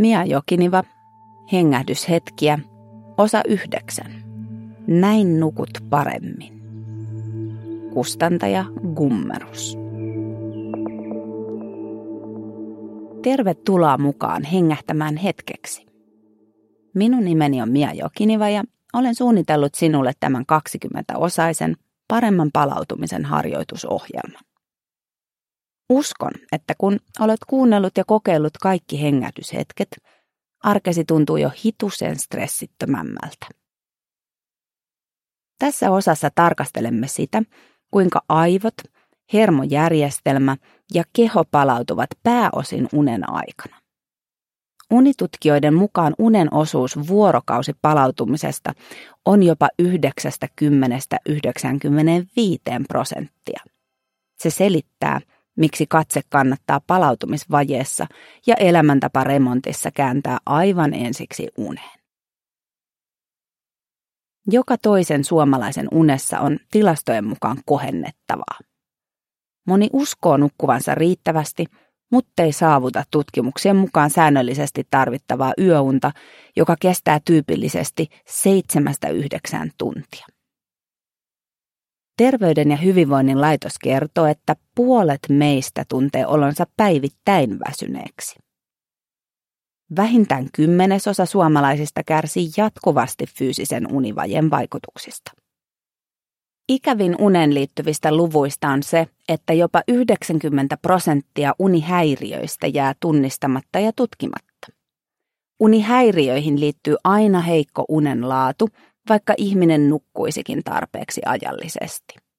Mia Jokiniva, hengähdyshetkiä, osa 9. Näin nukut paremmin. Kustantaja Gummerus. Tervetuloa mukaan hengähtämään hetkeksi. Minun nimeni on Mia Jokiniva ja olen suunnitellut sinulle tämän 20-osaisen paremman palautumisen harjoitusohjelman. Uskon, että kun olet kuunnellut ja kokeillut kaikki hengähdyshetket, arkesi tuntuu jo hitusen stressittömämmältä. Tässä osassa tarkastelemme sitä, kuinka aivot, hermojärjestelmä ja keho palautuvat pääosin unen aikana. Unitutkijoiden mukaan unen osuus vuorokausipalautumisesta on jopa 90–95%. Se selittää, miksi katse kannattaa palautumisvajeessa ja elämäntaparemontissa kääntää aivan ensiksi uneen. Joka toisen suomalaisen unessa on tilastojen mukaan kohennettavaa. Moni uskoo nukkuvansa riittävästi, muttei saavuta tutkimuksien mukaan säännöllisesti tarvittavaa yöunta, joka kestää tyypillisesti 7–9 tuntia. Terveyden ja hyvinvoinnin laitos kertoo, että puolet meistä tuntee olonsa päivittäin väsyneeksi. Vähintään 10% suomalaisista kärsii jatkuvasti fyysisen univajeen vaikutuksista. Ikävin uneen liittyvistä luvuista on se, että jopa 90% unihäiriöistä jää tunnistamatta ja tutkimatta. Unihäiriöihin liittyy aina heikko unen laatu, vaikka ihminen nukkuisikin tarpeeksi ajallisesti.